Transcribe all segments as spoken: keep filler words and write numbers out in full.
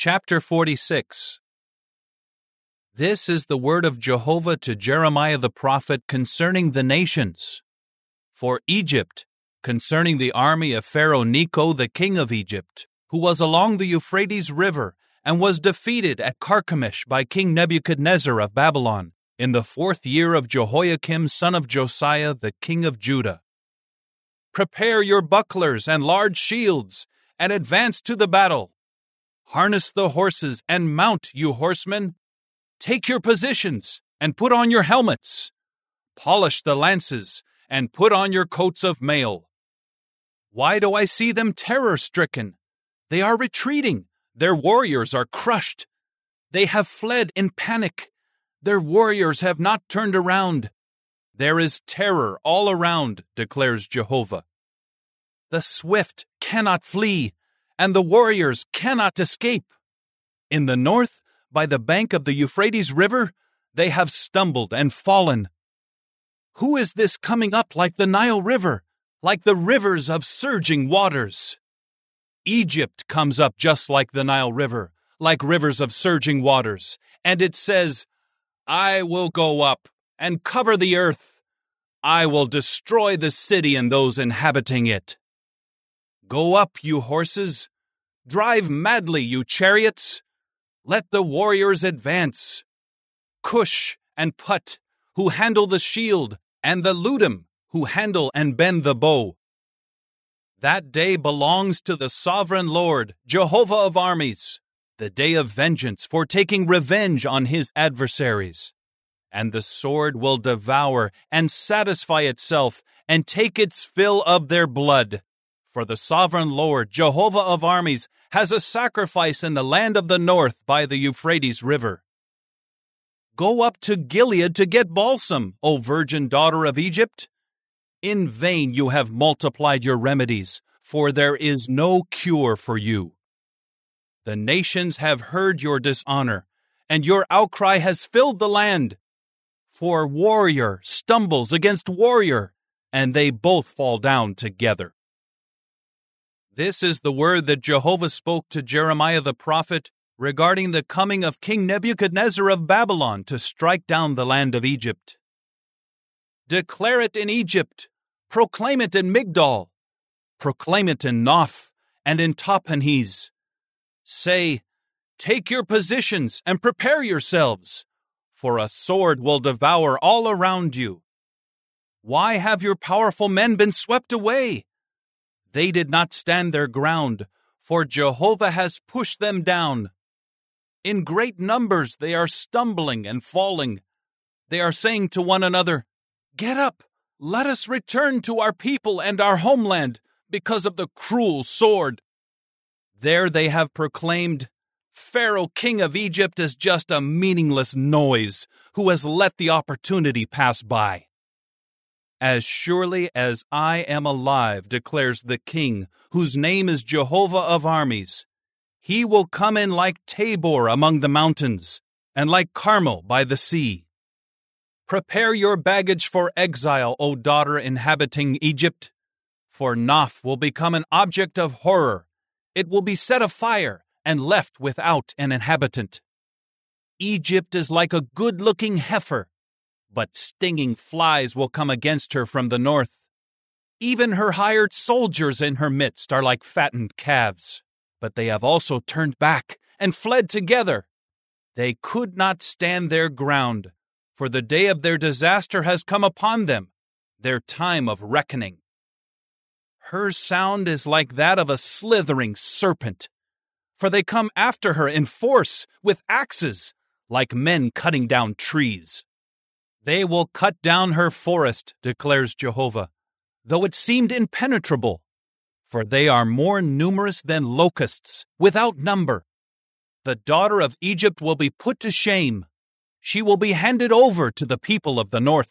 Chapter forty-six. This is the word of Jehovah to Jeremiah the prophet concerning the nations. For Egypt, concerning the army of Pharaoh Necho the king of Egypt, who was along the Euphrates River, and was defeated at Carchemish by King Nebuchadnezzar of Babylon, in the fourth year of Jehoiakim son of Josiah the king of Judah. Prepare your bucklers and large shields, and advance to the battle. Harness the horses and mount, you horsemen. Take your positions and put on your helmets. Polish the lances and put on your coats of mail. Why do I see them terror-stricken? They are retreating. Their warriors are crushed. They have fled in panic. Their warriors have not turned around. There is terror all around, declares Jehovah. The swift cannot flee, and the warriors cannot escape. In the north, by the bank of the Euphrates River, they have stumbled and fallen. Who is this coming up like the Nile River, like the rivers of surging waters? Egypt comes up just like the Nile River, like rivers of surging waters, and it says, I will go up and cover the earth. I will destroy the city and those inhabiting it. Go up, you horses. Drive madly, you chariots. Let the warriors advance. Cush and Put, who handle the shield, and the Ludim, who handle and bend the bow. That day belongs to the sovereign Lord, Jehovah of armies, the day of vengeance for taking revenge on his adversaries. And the sword will devour and satisfy itself and take its fill of their blood. For the sovereign Lord, Jehovah of armies, has a sacrifice in the land of the north by the Euphrates River. Go up to Gilead to get balsam, O virgin daughter of Egypt. In vain you have multiplied your remedies, for there is no cure for you. The nations have heard your dishonor, and your outcry has filled the land. For warrior stumbles against warrior, and they both fall down together. This is the word that Jehovah spoke to Jeremiah the prophet regarding the coming of King Nebuchadnezzar of Babylon to strike down the land of Egypt. Declare it in Egypt, proclaim it in Migdol, proclaim it in Noph and in Tahpanhes. Say, take your positions and prepare yourselves, for a sword will devour all around you. Why have your powerful men been swept away? They did not stand their ground, for Jehovah has pushed them down. In great numbers they are stumbling and falling. They are saying to one another, Get up, let us return to our people and our homeland because of the cruel sword. There they have proclaimed, Pharaoh, king of Egypt, is just a meaningless noise who has let the opportunity pass by. As surely as I am alive, declares the King, whose name is Jehovah of armies, he will come in like Tabor among the mountains, and like Carmel by the sea. Prepare your baggage for exile, O daughter inhabiting Egypt, for Noph will become an object of horror. It will be set afire and left without an inhabitant. Egypt is like a good-looking heifer, but stinging flies will come against her from the north. Even her hired soldiers in her midst are like fattened calves, but they have also turned back and fled together. They could not stand their ground, for the day of their disaster has come upon them, their time of reckoning. Her sound is like that of a slithering serpent, for they come after her in force with axes, like men cutting down trees. They will cut down her forest, declares Jehovah, though it seemed impenetrable, for they are more numerous than locusts, without number. The daughter of Egypt will be put to shame. She will be handed over to the people of the north.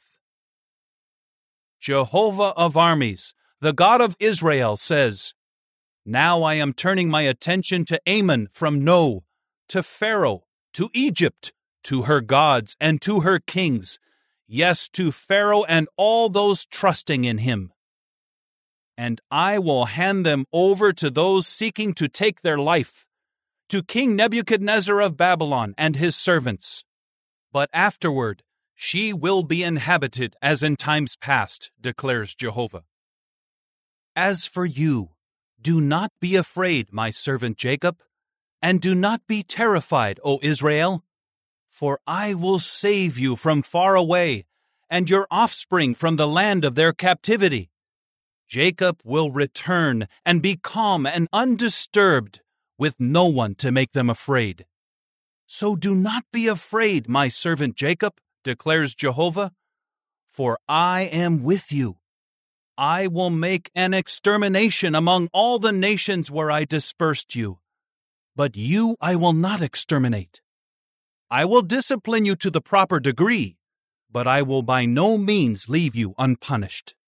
Jehovah of armies, the God of Israel, says, Now I am turning my attention to Ammon from No, to Pharaoh, to Egypt, to her gods and to her kings, yes, to Pharaoh and all those trusting in him. And I will hand them over to those seeking to take their life, to King Nebuchadnezzar of Babylon and his servants. But afterward she will be inhabited as in times past, declares Jehovah. As for you, do not be afraid, my servant Jacob, and do not be terrified, O Israel, for I will save you from far away, and your offspring from the land of their captivity. Jacob will return and be calm and undisturbed, with no one to make them afraid. So do not be afraid, my servant Jacob, declares Jehovah, for I am with you. I will make an extermination among all the nations where I dispersed you, but you I will not exterminate. I will discipline you to the proper degree, but I will by no means leave you unpunished.